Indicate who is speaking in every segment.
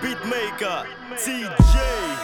Speaker 1: Beatmaker, TJ.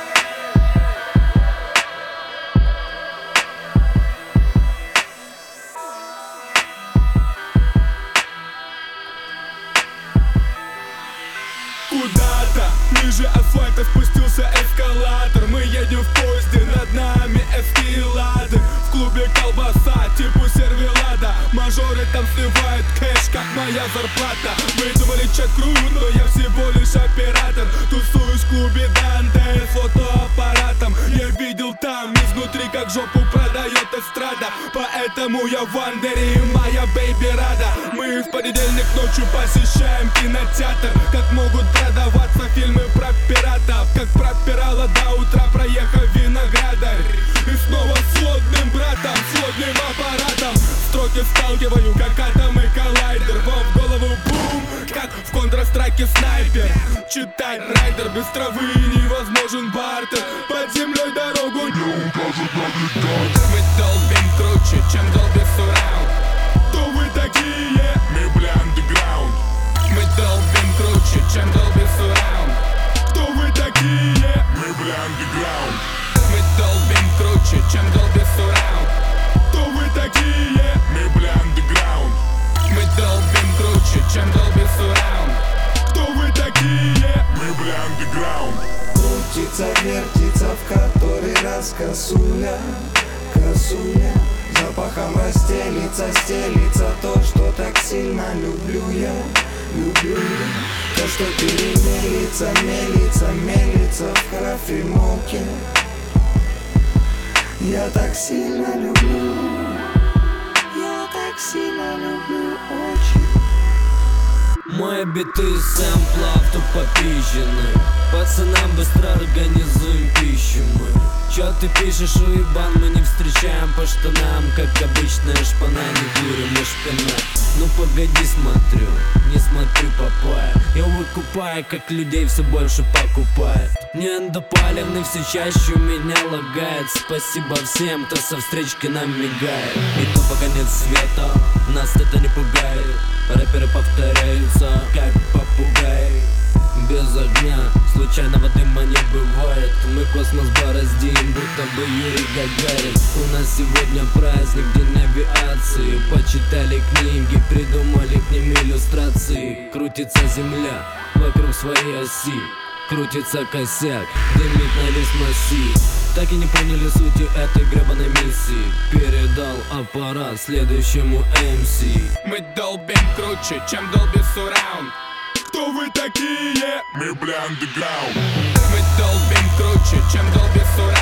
Speaker 2: Куда-то ниже асфальта спустился эскалатор. Мы едем в поезде, над нами эскалатор. В клубе колбаса, типа сервелада. Мажоры там сливают кэш, как моя зарплата. Вы думали, чат крут, но я всего лишь оператор. Тусуюсь в клубе Данте с фотоаппаратом. Я видел там изнутри, как жопу продает эстрада. Поэтому я в андере и моя бейби рада. Мы в понедельник ночью посещаем кинотеатр. Как могут продаваться фильмы про пиратов? Как про пирала до утра, проехав Виноградарь. И снова с сводным братом, сводным аппаратом. Строки сталкиваю, как атом и коллайдер. Вам в голову бум, как в контрастраке снайпер. Читай райдер, без травы невозможен бартер. Под землей дорогу не укажет навигатор. Мы долбим круче, чем долбит сураунд. Кто вы такие? Мы бля андеграунд. Мы долбим круче, чем долбит сураунд. Кто вы такие? Мы бля андеграунд. Мы долбим круче, чем долбит сураунд. Кто вы такие? Мы бля андеграунд. Мы долбим круче, чем долбит сураунд. Кто вы такие? Мы бля андеграунд.
Speaker 3: Крутится, вертится в который раз косуля, косуля. Запахом расстелится, стелится то, что так сильно люблю я, люблю я. То, что перемелится, мелится, мелится в кофемолке. Я так сильно люблю, я так сильно люблю очень.
Speaker 4: Мои биты сэмплов тупо пизжены. Пацанам быстро организуем пищу мы. Чё ты пишешь, уебан, мы не встречаем по штанам. Как обычная шпана, не курим и шпинат. Ну погоди, смотрю, не смотрю попая. Я выкупаю, как людей все больше покупает. Неэндопалевный все чаще у меня лагает. Спасибо всем, кто со встречки нам мигает. И то по конец света, нас это не пугает. Рэперы повторяются, как попугаи. Без огня, случайного дыма не бывает. Мы космос бороздим, будто бы Юрий Гагарин. У нас сегодня праздник, день авиации. Почитали книги, придумали к ним иллюстрации. Крутится земля вокруг своей оси. Крутится косяк, дымит на весь массив. Так и не поняли сути этой гребаной миссии. Передал аппарат следующему МС.
Speaker 2: Мы долбим круче, чем долбит сураунд. Кто вы такие? Мы бля андеграунд. Мы долбим круче, чем долбит сураунд.